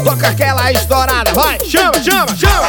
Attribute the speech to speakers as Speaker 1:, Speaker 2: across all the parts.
Speaker 1: toca aquela estourada, vai, chama, chama, chama.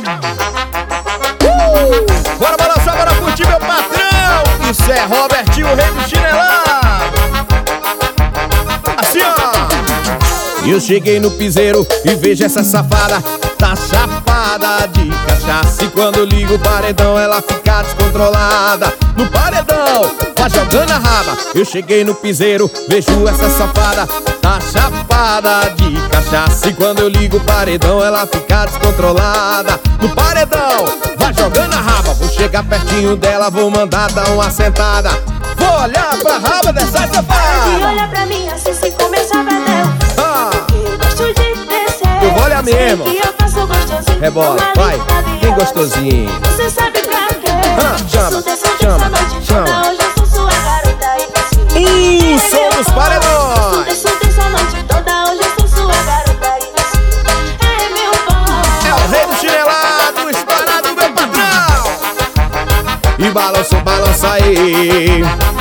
Speaker 1: Bora balançar, bora curtir, meu patrão. Isso é Robertinho, o rei do chinelado. Assim, ó. Eu cheguei no piseiro e vejo essa safada, tá chapada de cachaça. E quando eu ligo o paredão ela fica descontrolada. No paredão, vai jogando a raba. Eu cheguei no piseiro, vejo essa safada, tá chapada de cachaça. E quando eu ligo o paredão ela fica descontrolada. No paredão, vai jogando a raba. Vou chegar pertinho dela, vou mandar dar uma sentada. Vou olhar pra raba dessa safada.
Speaker 2: E olha pra mim assim se começar a bater. Gosto de descer.
Speaker 1: Eu vou olhar mesmo.
Speaker 2: Sei que eu faço gostosinho.
Speaker 1: Rebola, vai, bem gostosinho.
Speaker 2: Você sabe pra quê?
Speaker 1: Chama, chama, chama.
Speaker 2: Hoje eu sou sua garota e você.
Speaker 1: Som dos paredões.
Speaker 2: Desço dessa noite toda, hoje eu sou sua garota e você. É meu bom.
Speaker 1: É o rei do chinelado, esparado, meu patrão. E balança, balança aí.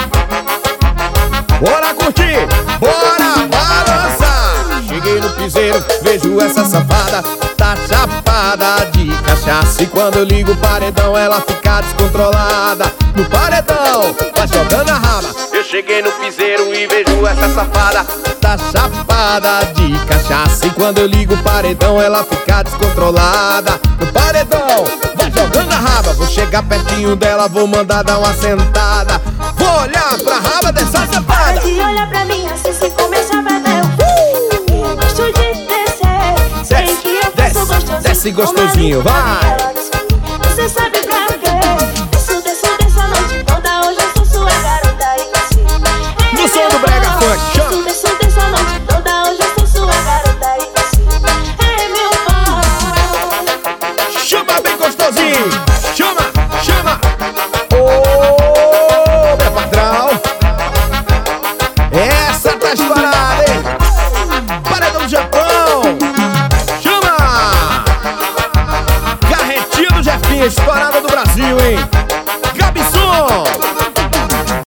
Speaker 1: Bora curtir, bora balançar. Cheguei no piseiro, vejo essa safada, tá chapada de cachaça. E quando eu ligo o paredão ela fica descontrolada. No paredão, vai jogando a raba. Eu cheguei no piseiro e vejo essa safada, tá chapada de cachaça. E quando eu ligo o paredão ela fica descontrolada. No paredão, vai jogando a raba. Vou chegar pertinho dela, vou mandar dar uma sentada. Vou olhar pra raba dessa safada.
Speaker 2: E olha pra mim assim se começar a bater. Gosto de descer. Sei que eu faço gostosinho.
Speaker 1: Desce gostosinho, vai.
Speaker 2: Você sabe pra quê? Desço dessa noite toda, hoje eu sou sua garota e você.
Speaker 1: No som do brega funk, chama.
Speaker 2: Desço dessa noite toda, hoje eu sou sua garota e você. É meu bom.
Speaker 1: Chama bem gostosinho. Chama, chama. Ô, meu patrão. Essa tá estourada, hein? Paredão do Japão. Chama. Carretinha do Jefinho, estourada do Brasil, hein?